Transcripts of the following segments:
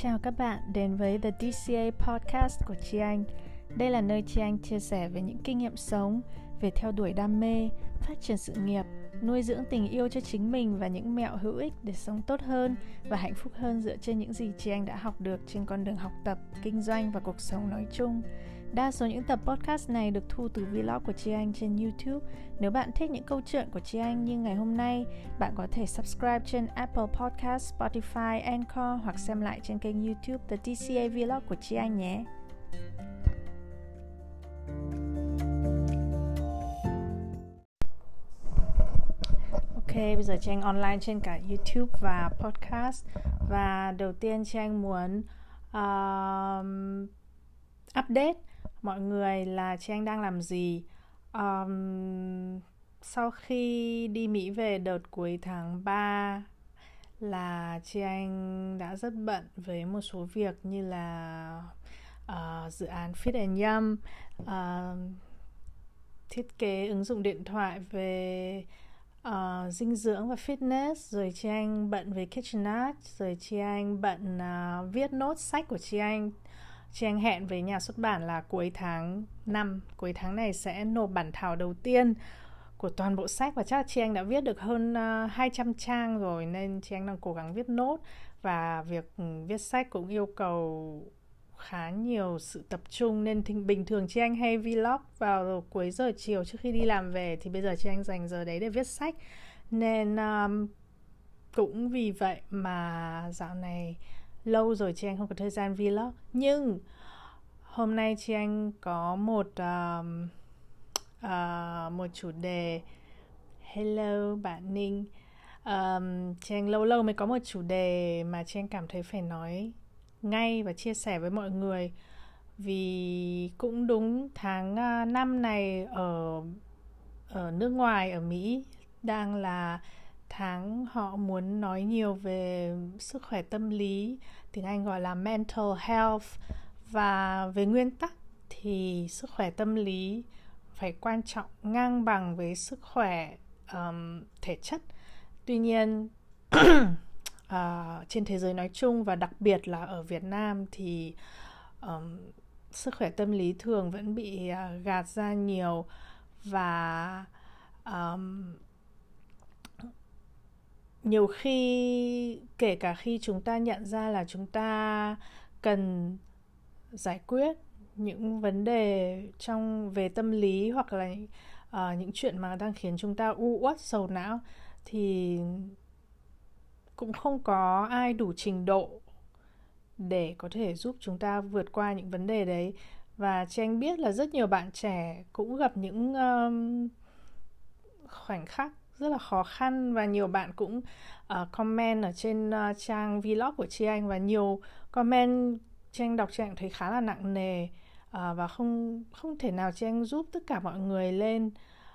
chào các bạn đến với The DCA Podcast của Chi Anh. Đây là nơi Chi Anh chia sẻ về những kinh nghiệm sống, về theo đuổi đam mê, phát triển sự nghiệp, nuôi dưỡng tình yêu cho chính mình và những mẹo hữu ích để sống tốt hơn và hạnh phúc hơn dựa trên những gì Chi Anh đã học được trên con đường học tập, kinh doanh và cuộc sống nói chung. Đa số những tập podcast này được thu từ vlog của Chi Anh trên YouTube. Nếu bạn thích những câu chuyện của Chi Anh như ngày hôm nay, bạn có thể subscribe trên Apple Podcast, Spotify, Anchor hoặc xem lại trên kênh YouTube The DCA Vlog của Chi Anh nhé. Ok, bây giờ Chi Anh online trên cả YouTube và podcast. Và đầu tiên Chi Anh muốn update mọi người là Chi Anh đang làm gì. Sau khi đi Mỹ về đợt cuối tháng 3 là Chi Anh đã rất bận với một số việc như là dự án Fit and Yum, thiết kế ứng dụng điện thoại về dinh dưỡng và fitness, rồi Chi Anh bận với Kitchen Art, rồi Chi Anh bận viết nốt sách của Chi Anh. Chi Anh hẹn với nhà xuất bản là cuối tháng 5, cuối tháng này sẽ nộp bản thảo đầu tiên của toàn bộ sách, và chắc là Chi Anh đã viết được hơn 200 trang rồi, nên Chi Anh đang cố gắng viết nốt. Và việc viết sách cũng yêu cầu khá nhiều sự tập trung, nên bình thường Chi Anh hay vlog vào cuối giờ chiều trước khi đi làm về, thì bây giờ Chi Anh dành giờ đấy để viết sách. Nên cũng vì vậy mà dạo này lâu rồi Chi Anh không có thời gian vlog. Nhưng hôm nay Chi Anh có một chủ đề. Hello bạn Ninh. Chi Anh lâu mới có một chủ đề mà Chi Anh cảm thấy phải nói ngay và chia sẻ với mọi người. Vì cũng đúng tháng 5 này ở nước ngoài, ở Mỹ, đang là tháng họ muốn nói nhiều về sức khỏe tâm lý, tiếng Anh gọi là mental health. Và về nguyên tắc thì sức khỏe tâm lý phải quan trọng ngang bằng với sức khỏe thể chất. Tuy nhiên trên thế giới nói chung và đặc biệt là ở Việt Nam thì sức khỏe tâm lý thường vẫn bị gạt ra nhiều. Và nhiều khi, kể cả khi chúng ta nhận ra là chúng ta cần giải quyết những vấn đề về tâm lý, hoặc là những chuyện mà đang khiến chúng ta u uất sầu não, thì cũng không có ai đủ trình độ để có thể giúp chúng ta vượt qua những vấn đề đấy. Và Chi Anh biết là rất nhiều bạn trẻ cũng gặp những khoảnh khắc rất là khó khăn, và nhiều bạn cũng comment ở trên trang vlog của Chi Anh, và nhiều comment Chi Anh đọc Chi Anh thấy khá là nặng nề, và không thể nào Chi Anh giúp tất cả mọi người lên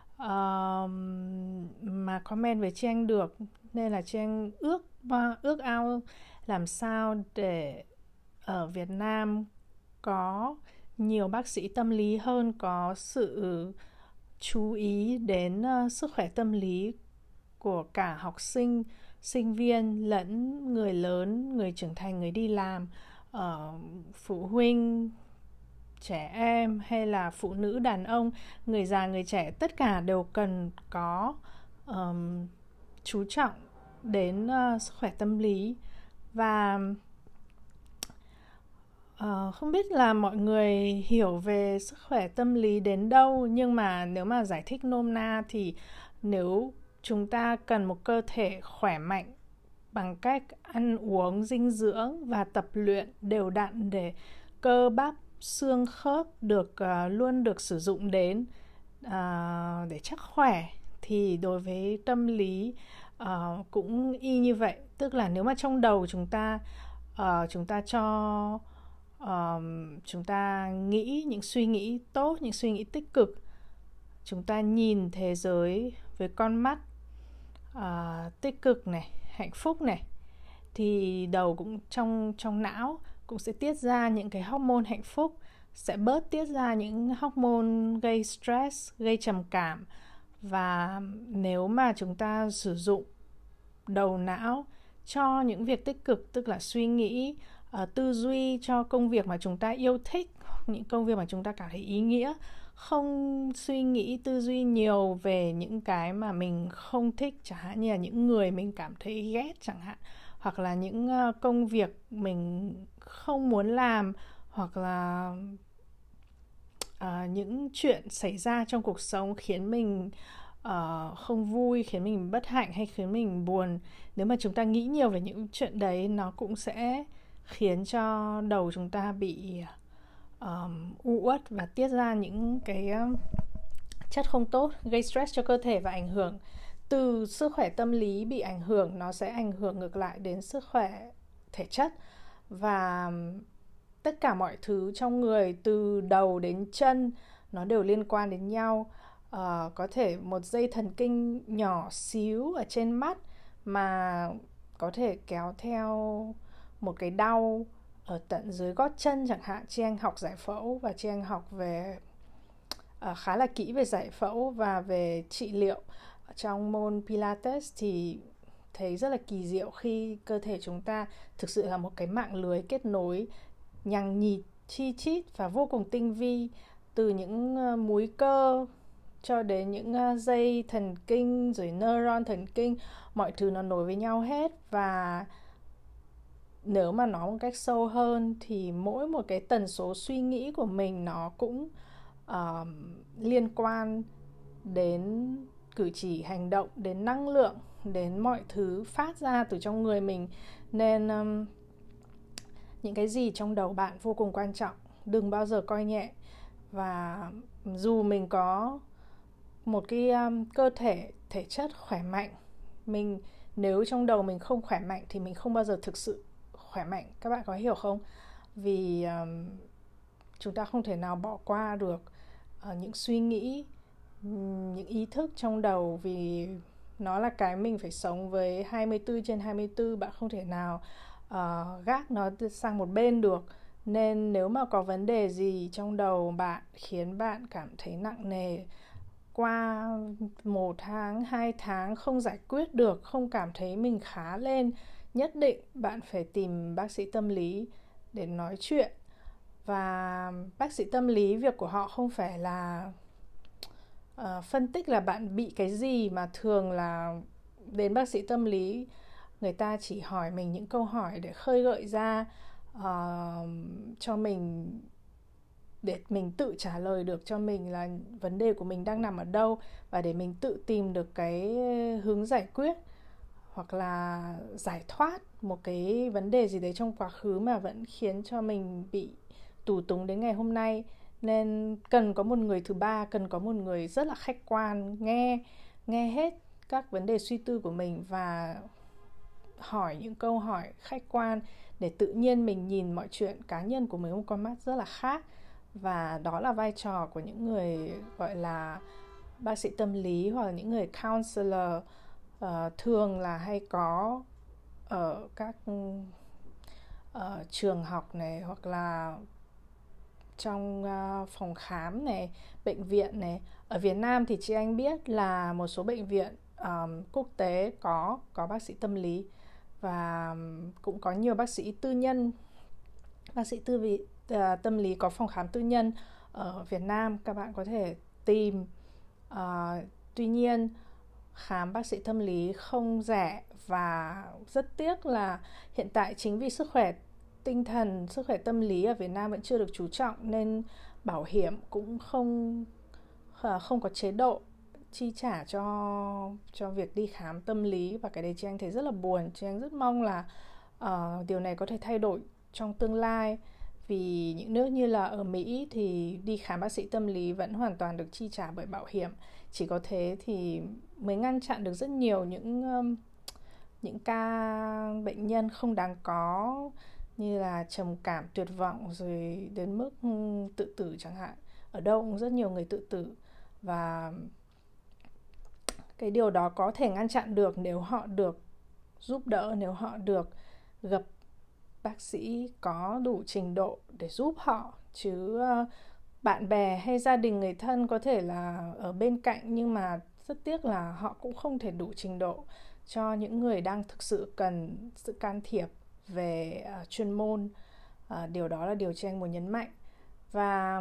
mà comment với Chi Anh được. Nên là Chi Anh ước ao làm sao để ở Việt Nam có nhiều bác sĩ tâm lý hơn, có sự chú ý đến sức khỏe tâm lý của cả học sinh, sinh viên lẫn người lớn, người trưởng thành, người đi làm, phụ huynh, trẻ em hay là phụ nữ, đàn ông, người già, người trẻ, tất cả đều cần có chú trọng đến sức khỏe tâm lý. Và không biết là mọi người hiểu về sức khỏe tâm lý đến đâu, nhưng mà nếu mà giải thích nôm na thì nếu chúng ta cần một cơ thể khỏe mạnh bằng cách ăn uống, dinh dưỡng và tập luyện đều đặn để cơ bắp, xương khớp luôn được sử dụng đến để chắc khỏe, thì đối với tâm lý cũng y như vậy. Tức là nếu mà trong đầu chúng ta nghĩ những suy nghĩ tốt, những suy nghĩ tích cực, chúng ta nhìn thế giới với con mắt tích cực này, hạnh phúc này, thì đầu cũng trong não cũng sẽ tiết ra những cái hormone hạnh phúc, sẽ bớt tiết ra những hormone gây stress, gây trầm cảm. Và nếu mà chúng ta sử dụng đầu não cho những việc tích cực, tức là suy nghĩ tư duy cho công việc mà chúng ta yêu thích, những công việc mà chúng ta cảm thấy ý nghĩa, không suy nghĩ tư duy nhiều về những cái mà mình không thích, chẳng hạn như là những người mình cảm thấy ghét chẳng hạn, hoặc là những công việc mình không muốn làm, hoặc là những chuyện xảy ra trong cuộc sống khiến mình không vui, khiến mình bất hạnh hay khiến mình buồn. Nếu mà chúng ta nghĩ nhiều về những chuyện đấy, nó cũng sẽ khiến cho đầu chúng ta bị u uất và tiết ra những cái chất không tốt, gây stress cho cơ thể và ảnh hưởng từ sức khỏe tâm lý bị ảnh hưởng, nó sẽ ảnh hưởng ngược lại đến sức khỏe thể chất. Và tất cả mọi thứ trong người từ đầu đến chân nó đều liên quan đến nhau. Có thể một dây thần kinh nhỏ xíu ở trên mắt mà có thể kéo theo một cái đau ở tận dưới gót chân chẳng hạn. Chị Anh học giải phẫu và chị Anh học về khá là kỹ về giải phẫu và về trị liệu trong môn Pilates, thì thấy rất là kỳ diệu khi cơ thể chúng ta thực sự là một cái mạng lưới kết nối nhằng nhịt, chi chít và vô cùng tinh vi, từ những múi cơ cho đến những dây thần kinh rồi neuron thần kinh, mọi thứ nó nối với nhau hết. Và nếu mà nói một cách sâu hơn thì mỗi một cái tần số suy nghĩ của mình nó cũng liên quan đến cử chỉ hành động, đến năng lượng, đến mọi thứ phát ra từ trong người mình. Nên những cái gì trong đầu bạn vô cùng quan trọng, đừng bao giờ coi nhẹ. Và dù mình có một cái cơ thể, thể chất khỏe mạnh, nếu trong đầu mình không khỏe mạnh thì mình không bao giờ thực sự khỏe mạnh. Các bạn có hiểu không? Vì chúng ta không thể nào bỏ qua được những suy nghĩ, những ý thức trong đầu, vì nó là cái mình phải sống với 24/24. Bạn không thể nào gác nó sang một bên được. Nên nếu mà có vấn đề gì trong đầu bạn khiến bạn cảm thấy nặng nề, qua 1 tháng, 2 tháng không giải quyết được, không cảm thấy mình khá lên, nhất định bạn phải tìm bác sĩ tâm lý để nói chuyện. Và bác sĩ tâm lý, việc của họ không phải là phân tích là bạn bị cái gì, mà thường là đến bác sĩ tâm lý, người ta chỉ hỏi mình những câu hỏi để khơi gợi ra cho mình, để mình tự trả lời được cho mình là vấn đề của mình đang nằm ở đâu, và để mình tự tìm được cái hướng giải quyết hoặc là giải thoát một cái vấn đề gì đấy trong quá khứ mà vẫn khiến cho mình bị tù túng đến ngày hôm nay. Nên cần có một người thứ ba, cần có một người rất là khách quan, nghe hết các vấn đề suy tư của mình và hỏi những câu hỏi khách quan, để tự nhiên mình nhìn mọi chuyện cá nhân của mình một con mắt rất là khác. Và đó là vai trò của những người gọi là bác sĩ tâm lý hoặc là những người counselor, thường là hay có ở các trường học này, hoặc là trong phòng khám này, bệnh viện này. Ở Việt Nam thì chị Anh biết là một số bệnh viện quốc tế có bác sĩ tâm lý, và cũng có nhiều bác sĩ tư nhân, bác sĩ tâm lý có phòng khám tư nhân ở Việt Nam, các bạn có thể tìm. Tuy nhiên khám bác sĩ tâm lý không rẻ, và rất tiếc là hiện tại chính vì sức khỏe tinh thần, sức khỏe tâm lý ở Việt Nam vẫn chưa được chú trọng, nên bảo hiểm cũng không có chế độ chi trả cho việc đi khám tâm lý. Và cái đấy chị Anh thấy rất là buồn. Chị Anh rất mong là điều này có thể thay đổi trong tương lai, vì những nước như là ở Mỹ thì đi khám bác sĩ tâm lý vẫn hoàn toàn được chi trả bởi bảo hiểm. Chỉ có thế thì mới ngăn chặn được rất nhiều những ca bệnh nhân không đáng có, như là trầm cảm, tuyệt vọng, rồi đến mức tự tử chẳng hạn. Ở đâu cũng rất nhiều người tự tử. Và cái điều đó có thể ngăn chặn được nếu họ được giúp đỡ, nếu họ được gặp bác sĩ có đủ trình độ để giúp họ. Chứ bạn bè hay gia đình, người thân có thể là ở bên cạnh, nhưng mà rất tiếc là họ cũng không thể đủ trình độ cho những người đang thực sự cần sự can thiệp về chuyên môn. Điều đó là điều Chi Anh muốn nhấn mạnh. Và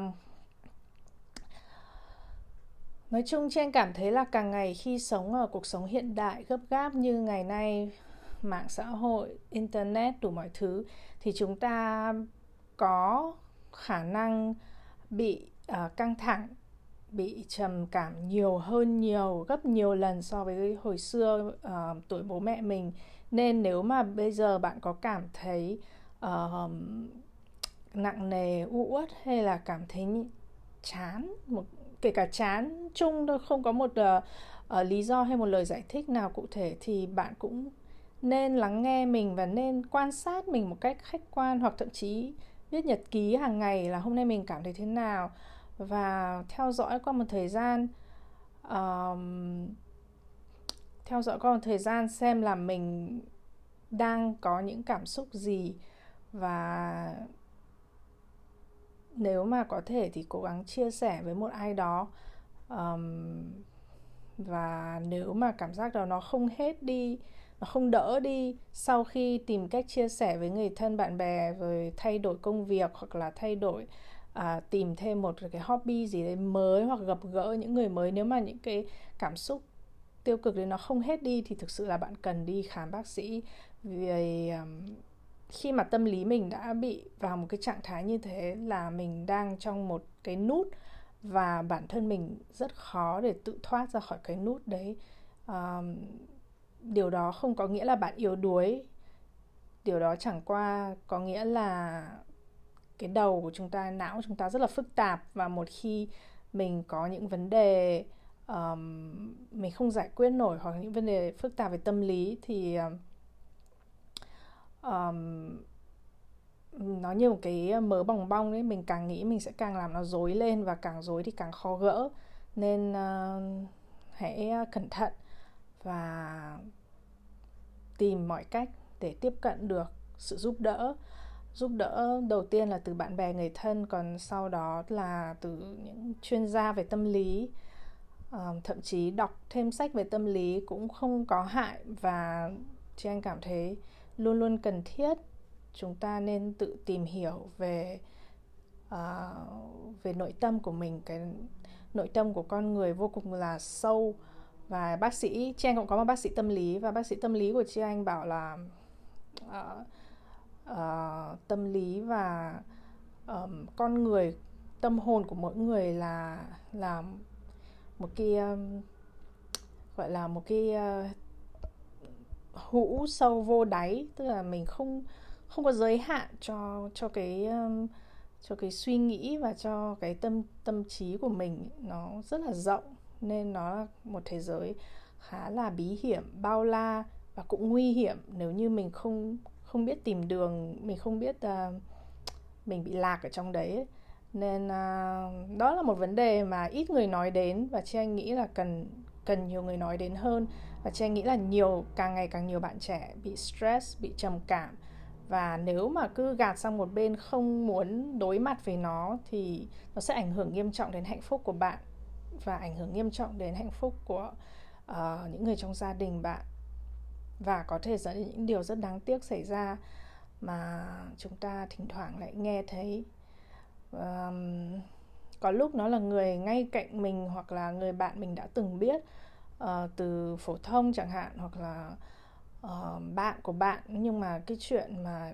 nói chung Chi Anh cảm thấy là càng ngày khi sống ở cuộc sống hiện đại gấp gáp như ngày nay, mạng xã hội, internet, đủ mọi thứ, thì chúng ta có khả năng bị căng thẳng, bị trầm cảm nhiều hơn gấp nhiều lần so với hồi xưa, tuổi bố mẹ mình. Nên nếu mà bây giờ bạn có cảm thấy nặng nề, uất hay là cảm thấy chán, kể cả chán chung thôi, không có một lý do hay một lời giải thích nào cụ thể, thì bạn cũng nên lắng nghe mình và nên quan sát mình một cách khách quan, hoặc thậm chí viết nhật ký hàng ngày là hôm nay mình cảm thấy thế nào, và theo dõi qua một thời gian xem là mình đang có những cảm xúc gì, và nếu mà có thể thì cố gắng chia sẻ với một ai đó. Và nếu mà cảm giác đó nó không hết đi, nó không đỡ đi sau khi tìm cách chia sẻ với người thân bạn bè, rồi thay đổi công việc, hoặc là thay đổi tìm thêm một cái hobby gì đấy mới, hoặc gặp gỡ những người mới, nếu mà những cái cảm xúc tiêu cực đấy nó không hết đi thì thực sự là bạn cần đi khám bác sĩ. Vì khi mà tâm lý mình đã bị vào một cái trạng thái như thế là mình đang trong một cái nút, và bản thân mình rất khó để tự thoát ra khỏi cái nút đấy. Điều đó không có nghĩa là bạn yếu đuối, điều đó chẳng qua có nghĩa là cái đầu của chúng ta, não chúng ta rất là phức tạp, và một khi mình có những vấn đề mình không giải quyết nổi, hoặc những vấn đề phức tạp về tâm lý, thì nó như một cái mớ bòng bong ấy, mình càng nghĩ mình sẽ càng làm nó rối lên, và càng rối thì càng khó gỡ. Nên hãy cẩn thận và tìm mọi cách để tiếp cận được sự giúp đỡ. Giúp đỡ đầu tiên là từ bạn bè, người thân, còn sau đó là từ những chuyên gia về tâm lý. Thậm chí đọc thêm sách về tâm lý cũng không có hại, và chị anh cảm thấy luôn luôn cần thiết. Chúng ta nên tự tìm hiểu về nội tâm của mình. Cái nội tâm của con người vô cùng là sâu. Và chị anh cũng có một bác sĩ tâm lý, và bác sĩ tâm lý của chị anh bảo là tâm lý và con người, tâm hồn của mỗi người là một cái gọi là một cái hũ sâu vô đáy, tức là mình không có giới hạn cho cái suy nghĩ và cho cái tâm trí của mình, nó rất là rộng, nên nó là một thế giới khá là bí hiểm, bao la và cũng nguy hiểm nếu như mình không biết tìm đường, mình không biết mình bị lạc ở trong đấy. Nên đó là một vấn đề mà ít người nói đến, và chị anh nghĩ là cần nhiều người nói đến hơn. Và chị anh nghĩ là càng ngày càng nhiều bạn trẻ bị stress, bị trầm cảm, và nếu mà cứ gạt sang một bên, không muốn đối mặt với nó, thì nó sẽ ảnh hưởng nghiêm trọng đến hạnh phúc của bạn, và ảnh hưởng nghiêm trọng đến hạnh phúc của những người trong gia đình bạn, và có thể dẫn đến những điều rất đáng tiếc xảy ra mà chúng ta thỉnh thoảng lại nghe thấy. Có lúc nó là người ngay cạnh mình, hoặc là người bạn mình đã từng biết từ phổ thông chẳng hạn, hoặc là bạn của bạn, nhưng mà cái chuyện mà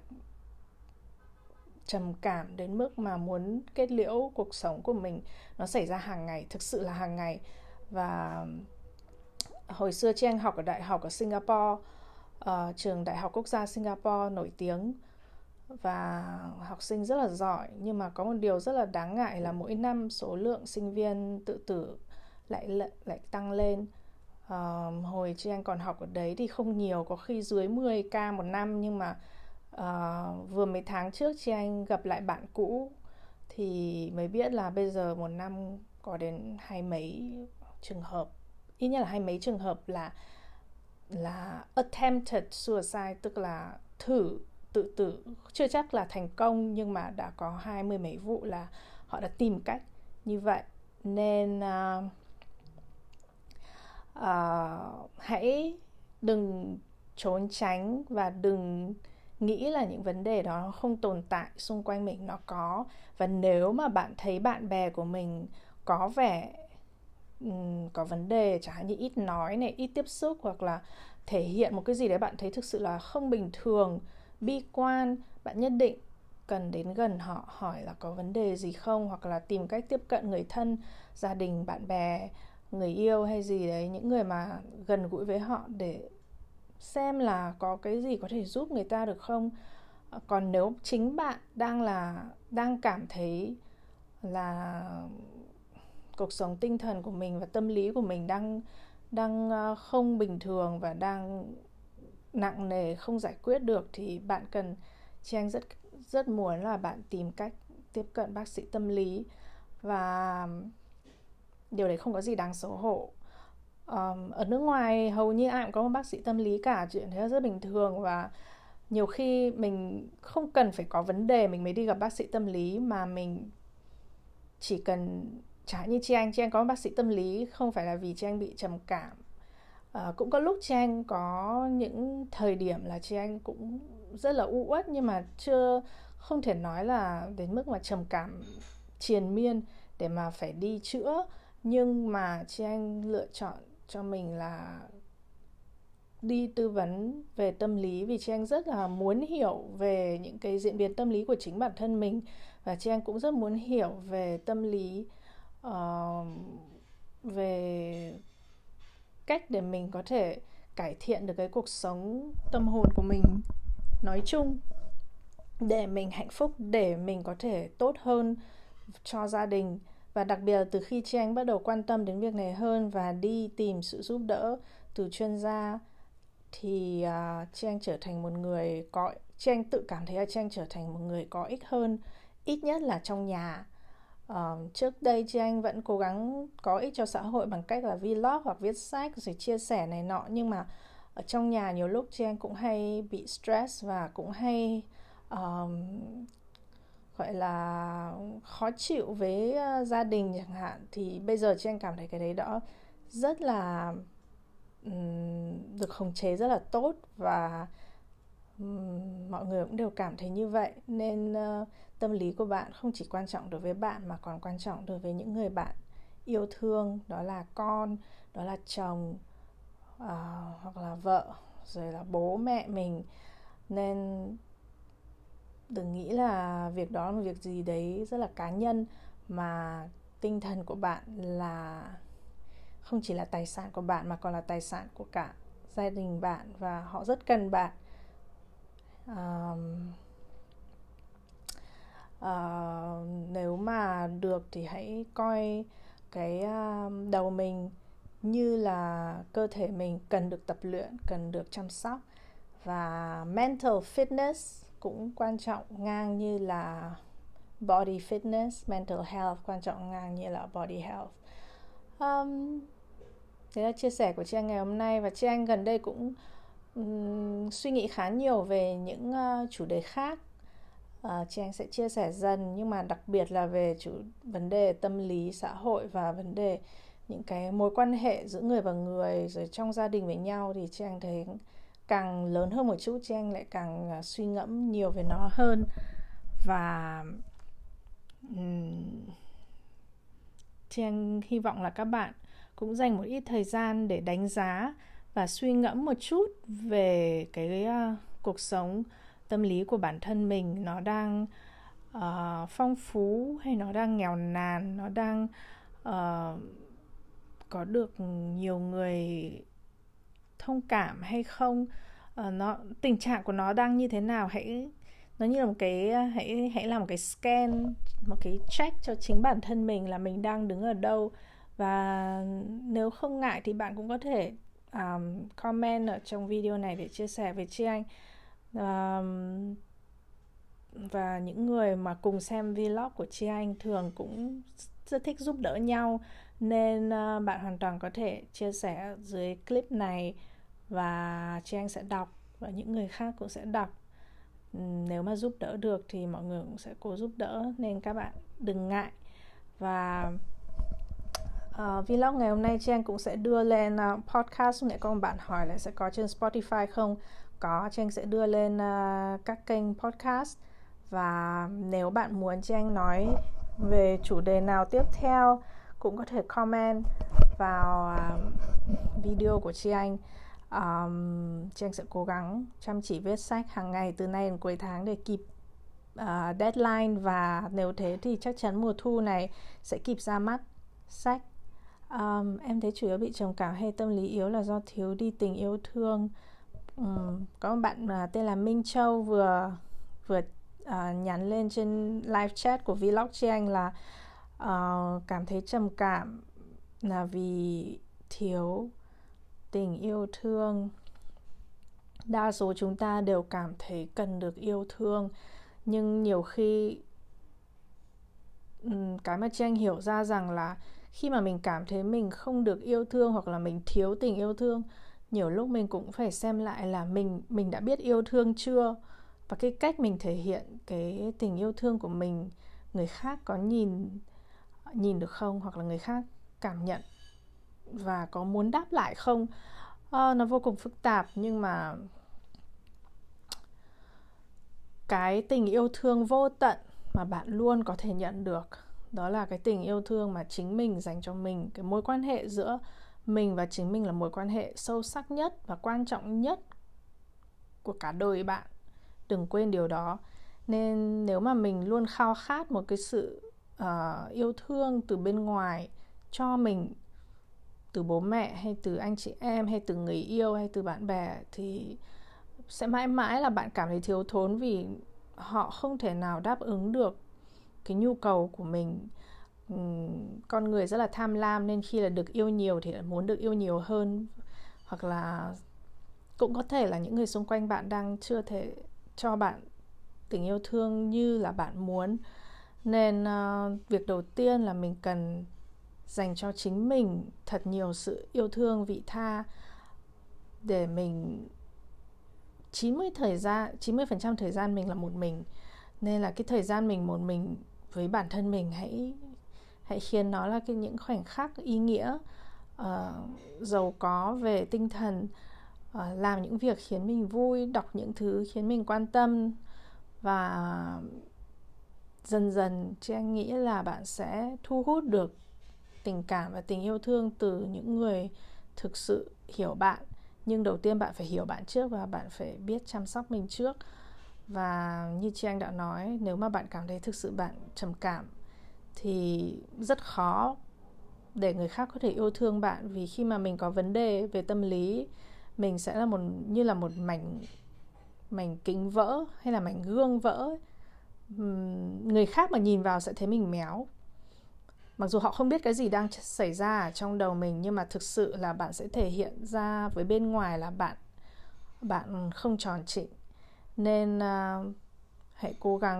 trầm cảm đến mức mà muốn kết liễu cuộc sống của mình, nó xảy ra hàng ngày, thực sự là hàng ngày. Và hồi xưa chị anh học ở đại học ở Singapore, trường Đại học Quốc gia Singapore nổi tiếng, và học sinh rất là giỏi. Nhưng mà có một điều rất là đáng ngại là mỗi năm số lượng sinh viên tự tử lại tăng lên. Hồi chị anh còn học ở đấy thì không nhiều, có khi dưới 10 ca một năm. Nhưng mà vừa mấy tháng trước chị anh gặp lại bạn cũ thì mới biết là bây giờ một năm có đến hai mấy trường hợp, ít nhất là hai mấy trường hợp là attempted suicide, tức là thử tự tử, chưa chắc là thành công, nhưng mà đã có 20 mấy vụ là họ đã tìm cách như vậy. Nên hãy đừng trốn tránh và đừng nghĩ là những vấn đề đó không tồn tại xung quanh mình, nó có. Và nếu mà bạn thấy bạn bè của mình có vẻ có vấn đề, chẳng hạn như ít nói này, ít tiếp xúc, hoặc là thể hiện một cái gì đấy bạn thấy thực sự là không bình thường, bi quan, bạn nhất định cần đến gần họ, hỏi là có vấn đề gì không, hoặc là tìm cách tiếp cận người thân, gia đình, bạn bè, người yêu hay gì đấy, những người mà gần gũi với họ, để xem là có cái gì có thể giúp người ta được không. Còn nếu chính bạn đang cảm thấy là cuộc sống tinh thần của mình và tâm lý của mình đang không bình thường và đang nặng nề, không giải quyết được, thì bạn cần, Trang rất muốn là bạn tìm cách tiếp cận bác sĩ tâm lý. Và điều đấy không có gì đáng xấu hổ. Ở nước ngoài hầu như ai cũng có một bác sĩ tâm lý cả, chuyện thế là rất bình thường. Và nhiều khi mình không cần phải có vấn đề mình mới đi gặp bác sĩ tâm lý, mà mình chỉ cần, chẳng hạn như chị Anh có bác sĩ tâm lý không phải là vì chị Anh bị trầm cảm. Cũng có lúc chị Anh có những thời điểm là chị Anh cũng rất là u uất, nhưng mà không thể nói là đến mức mà trầm cảm triền miên để mà phải đi chữa. Nhưng mà chị Anh lựa chọn cho mình là đi tư vấn về tâm lý, vì chị Anh rất là muốn hiểu về những cái diễn biến tâm lý của chính bản thân mình. Và chị Anh cũng rất muốn hiểu về tâm lý, về cách để mình có thể cải thiện được cái cuộc sống tâm hồn của mình nói chung, để mình hạnh phúc, để mình có thể tốt hơn cho gia đình. Và đặc biệt là từ khi chị Anh bắt đầu quan tâm đến việc này hơn và đi tìm sự giúp đỡ từ chuyên gia, thì chị Anh trở thành một người chị Anh tự cảm thấy là chị Anh trở thành một người có ích hơn, ít nhất là trong nhà. Trước đây chị Anh vẫn cố gắng có ích cho xã hội bằng cách là vlog hoặc viết sách rồi chia sẻ này nọ, nhưng mà ở trong nhà nhiều lúc chị Anh cũng hay bị stress và cũng hay gọi là khó chịu với gia đình chẳng hạn. Thì bây giờ chị Anh cảm thấy cái đấy đó rất là được khống chế rất là tốt, và mọi người cũng đều cảm thấy như vậy. Nên tâm lý của bạn không chỉ quan trọng đối với bạn mà còn quan trọng đối với những người bạn yêu thương, đó là con, đó là chồng, hoặc là vợ, rồi là bố mẹ mình. Nên đừng nghĩ là việc đó là một việc gì đấy rất là cá nhân, mà tinh thần của bạn là không chỉ là tài sản của bạn mà còn là tài sản của cả gia đình bạn, và họ rất cần bạn. Nếu mà được thì hãy coi cái đầu mình như là cơ thể mình cần được tập luyện, cần được chăm sóc. Và mental fitness cũng quan trọng ngang như là body fitness, mental health quan trọng ngang như là body health. Thế là chia sẻ của chị Anh ngày hôm nay. Và chị Anh gần đây cũng suy nghĩ khá nhiều về những chủ đề khác. Chị Anh sẽ chia sẻ dần, nhưng mà đặc biệt là về vấn đề tâm lý xã hội và vấn đề những cái mối quan hệ giữa người và người, rồi trong gia đình với nhau, thì chị Anh thấy càng lớn hơn một chút, chị Anh lại càng suy ngẫm nhiều về nó hơn. Và chị Anh hy vọng là các bạn cũng dành một ít thời gian để đánh giá và suy ngẫm một chút về cái cuộc sống tâm lý của bản thân mình. Nó đang phong phú hay nó đang nghèo nàn, nó đang có được nhiều người thông cảm hay không, tình trạng của nó đang như thế nào. Nó như là một cái, hãy làm một cái scan, một cái check cho chính bản thân mình là mình đang đứng ở đâu. Và nếu không ngại thì bạn cũng có thể comment ở trong video này để chia sẻ với chị Anh. Và những người mà cùng xem vlog của chị Anh thường cũng rất thích giúp đỡ nhau, nên bạn hoàn toàn có thể chia sẻ dưới clip này và chị Anh sẽ đọc, và những người khác cũng sẽ đọc. Nếu mà giúp đỡ được thì mọi người cũng sẽ cố giúp đỡ, nên các bạn đừng ngại. Và Vlog ngày hôm nay Chi Anh cũng sẽ đưa lên podcast. Nếu có bạn hỏi là sẽ có trên Spotify không? Có, Chi Anh sẽ đưa lên các kênh podcast. Và nếu bạn muốn Chi Anh nói về chủ đề nào tiếp theo, cũng có thể comment vào video của Chi Anh. Chi Anh sẽ cố gắng chăm chỉ viết sách hàng ngày từ nay đến cuối tháng để kịp deadline. Và nếu thế thì chắc chắn mùa thu này sẽ kịp ra mắt sách. Em thấy chủ yếu bị trầm cảm hay tâm lý yếu là do thiếu đi tình yêu thương. Có một bạn tên là Minh Châu vừa nhắn lên trên live chat của vlog Chi Anh là cảm thấy trầm cảm là vì thiếu tình yêu thương. Đa số chúng ta đều cảm thấy cần được yêu thương, nhưng nhiều khi cái mà Chi Anh hiểu ra rằng là khi mà mình cảm thấy mình không được yêu thương hoặc là mình thiếu tình yêu thương, nhiều lúc mình cũng phải xem lại là mình đã biết yêu thương chưa, và cái cách mình thể hiện cái tình yêu thương của mình, người khác có nhìn được không, hoặc là người khác cảm nhận và có muốn đáp lại không. Nó vô cùng phức tạp, nhưng mà cái tình yêu thương vô tận mà bạn luôn có thể nhận được, đó là cái tình yêu thương mà chính mình dành cho mình. Cái mối quan hệ giữa mình và chính mình là mối quan hệ sâu sắc nhất và quan trọng nhất của cả đời bạn. Đừng quên điều đó. Nên nếu mà mình luôn khao khát một cái sự yêu thương từ bên ngoài cho mình, từ bố mẹ hay từ anh chị em hay từ người yêu hay từ bạn bè, thì sẽ mãi mãi là bạn cảm thấy thiếu thốn, vì họ không thể nào đáp ứng được cái nhu cầu của mình. Con người rất là tham lam, nên khi là được yêu nhiều thì lại muốn được yêu nhiều hơn. Hoặc là cũng có thể là những người xung quanh bạn đang chưa thể cho bạn tình yêu thương như là bạn muốn. Nên việc đầu tiên là mình cần dành cho chính mình thật nhiều sự yêu thương vị tha, để mình 90% thời gian mình là một mình. Nên là cái thời gian mình một mình với bản thân mình, hãy khiến nó là những khoảnh khắc ý nghĩa, giàu có về tinh thần, làm những việc khiến mình vui, đọc những thứ khiến mình quan tâm. Và dần dần Chị Anh nghĩ là bạn sẽ thu hút được tình cảm và tình yêu thương từ những người thực sự hiểu bạn. Nhưng đầu tiên bạn phải hiểu bạn trước, và bạn phải biết chăm sóc mình trước. Và như Chị Anh đã nói, nếu mà bạn cảm thấy thực sự bạn trầm cảm thì rất khó để người khác có thể yêu thương bạn. Vì khi mà mình có vấn đề về tâm lý, mình sẽ là như là một mảnh kính vỡ hay là mảnh gương vỡ. Người khác mà nhìn vào sẽ thấy mình méo, mặc dù họ không biết cái gì đang xảy ra ở trong đầu mình, nhưng mà thực sự là bạn sẽ thể hiện ra với bên ngoài là bạn không tròn trịa. Nên hãy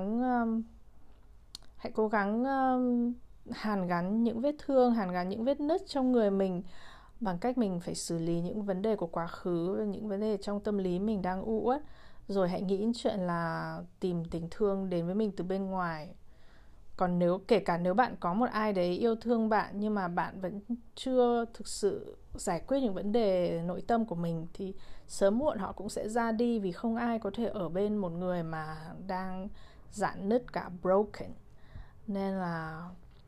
cố gắng hàn gắn những vết thương, hàn gắn những vết nứt trong người mình, bằng cách mình phải xử lý những vấn đề của quá khứ, những vấn đề trong tâm lý mình đang u uất. Rồi hãy nghĩ đến chuyện là tìm tình thương đến với mình từ bên ngoài. Còn kể cả nếu bạn có một ai đấy yêu thương bạn, nhưng mà bạn vẫn chưa thực sự giải quyết những vấn đề nội tâm của mình, thì sớm muộn họ cũng sẽ ra đi. Vì không ai có thể ở bên một người mà đang rạn nứt cả, broken. Nên là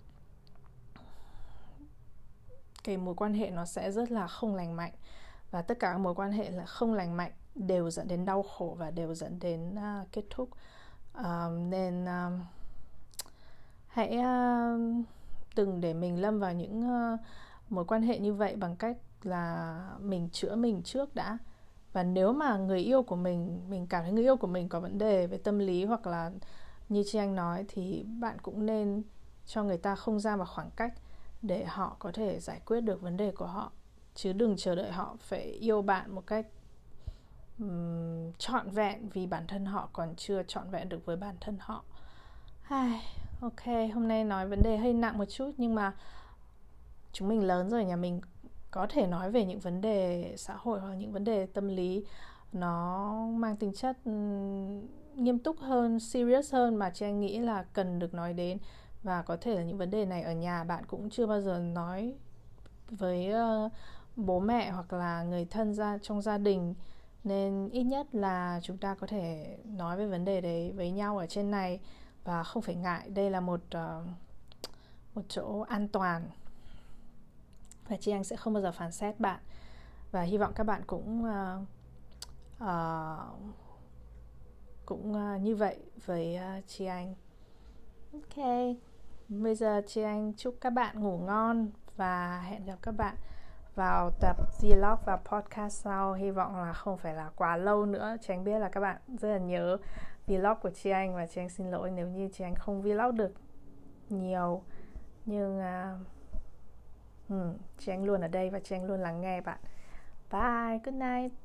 cái mối quan hệ nó sẽ rất là không lành mạnh. Và tất cả các mối quan hệ là không lành mạnh đều dẫn đến đau khổ và đều dẫn đến kết thúc. Nên hãy đừng để mình lâm vào những mối quan hệ như vậy bằng cách là mình chữa mình trước đã. Và nếu mà người yêu của mình cảm thấy người yêu của mình có vấn đề về tâm lý, hoặc là như Chị Anh nói, thì bạn cũng nên cho người ta không gian và khoảng cách để họ có thể giải quyết được vấn đề của họ. Chứ đừng chờ đợi họ phải yêu bạn một cách trọn vẹn, vì bản thân họ còn chưa trọn vẹn được với bản thân họ. Ok, hôm nay nói vấn đề hơi nặng một chút, nhưng mà chúng mình lớn rồi, nhà mình có thể nói về những vấn đề xã hội hoặc những vấn đề tâm lý nó mang tính chất nghiêm túc hơn, serious hơn, mà Chị Anh nghĩ là cần được nói đến. Và có thể là những vấn đề này ở nhà bạn cũng chưa bao giờ nói với bố mẹ hoặc là người thân trong gia đình, nên ít nhất là chúng ta có thể nói về vấn đề đấy với nhau ở trên này và không phải ngại. Đây là một chỗ an toàn và chị Anh sẽ không bao giờ phán xét bạn, và hy vọng các bạn cũng như vậy với chị Anh. Ok, bây giờ chị Anh chúc các bạn ngủ ngon và hẹn gặp các bạn vào tập vlog và podcast sau. Hy vọng là không phải là quá lâu nữa. Chị Anh biết là các bạn rất là nhớ vlog của chị Anh, và chị Anh xin lỗi nếu như chị Anh không vlog được nhiều, nhưng chị Anh luôn ở đây và chị Anh luôn lắng nghe bạn. Bye, good night.